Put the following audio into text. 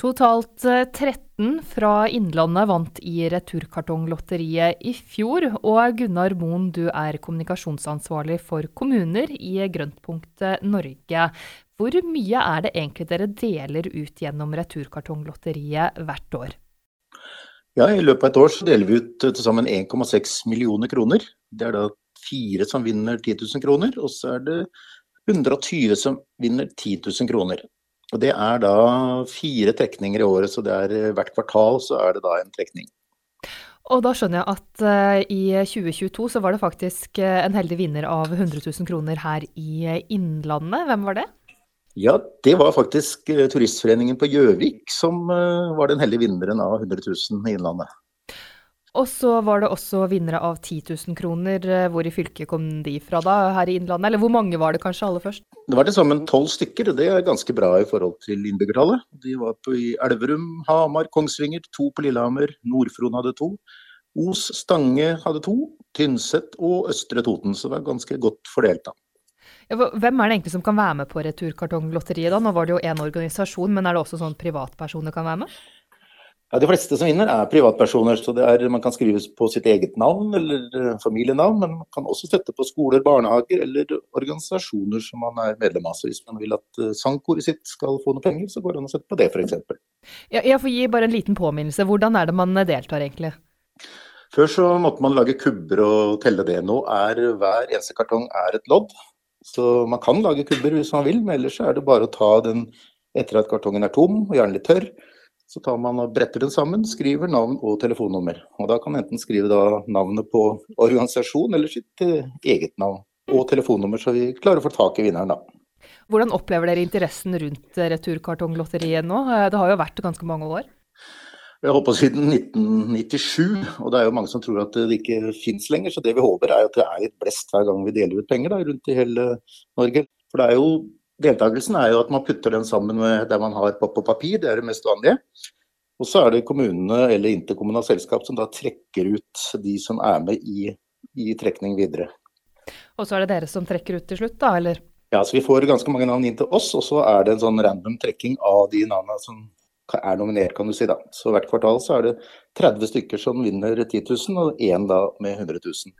Totalt 13 fra Innlandet vant i Returkartonglotteriet i fjor, og Gunnar Moen, du er kommunikasjonsansvarlig for kommuner i Grøntpunkt Norge. Hvor mye er det egentlig dere deler ut gjennom Returkartonglotteriet hvert år? Ja, i løpet av et år så deler vi ut til sammen 1,6 millioner kroner. Det er da 4 som vinner 10 000 kroner, og så er det 120 som vinner 10 000 kroner. Og det er da 4 trekninger i året, så det er hvert kvartal så er det da en trekning. Og da skjønner jeg at i 2022 så var det faktisk en heldig vinner av 100 000 kroner her i Innlandet. Hvem var det? Ja, det var faktisk Turistforeningen på Gjøvik som var den heldige vinneren av 100 000 i Innlandet. Og så var det også vinnere av 10 000 kroner. Hvor i fylket kom de fra da, her i Innlandet? Eller hvor mange var det kanskje aller først? Det var til sammen 12 stykker, og det er ganske bra i forhold til innbyggertallet. De var på i Elverum, Hamar, Kongsvinger, 2 på Lillehammer, Nordfron hadde 2, Os, Stange hadde 2, Tynset og Østre Toten, så det var ganske godt fordelt da. Ja, hvem er det egentlig som kan være med på Returkartonglotteriet da? Nå var det jo en organisasjon, men er det også sånn privatpersoner kan være med? Ja, de fleste som vinner er privatpersoner, så man kan skrives på sitt eget navn eller familienavn, men man kan også sette på skoler, barnehager eller organisasjoner som man er medlem av. Så hvis man vil at sangkoret sitt skal få noe penger, så går det an å sette på det for eksempel. Ja, jeg får gi bare en liten påminnelse. Hvordan er det man deltar egentlig? Før så måtte man lage kubber og telle det. Nå hver eneste kartong er et lodd, så man kan lage kubber hvis man vil, men ellers er det bare å ta den etter at kartongen er tom og gjerne litt tørr. Så tar man og bretter den sammen, skriver navn og telefonnummer. Og da kan man enten skrive da navnet på organisasjon eller sitt eget navn og telefonnummer, så vi klarer å få tak i vinneren da. Hvordan opplever dere interessen rundt Returkartonglotteriet nå? Det har jo vært ganske mange år. Jeg har holdt på siden 1997, og det er jo mange som tror at det ikke finnes lenger. Så det vi håper er at det er litt blest hver gang vi deler ut penger da, rundt i hele Norge. For det er jo deltakelsen er jo at man putter den sammen med der man har på papir, det er det mest vanlige. Og så er det kommunene eller interkommunale selskap som da trekker ut de som er med i trekning videre. Og så er det dere som trekker ut til slutt da, eller? Ja, så vi får ganske mange navn inn til oss, og så er det en sånn random trekking av de navnene som er nominert, kan du si da. Så hvert kvartal så er det 30 stykker som vinner 10 000, og 1 da med 100 000.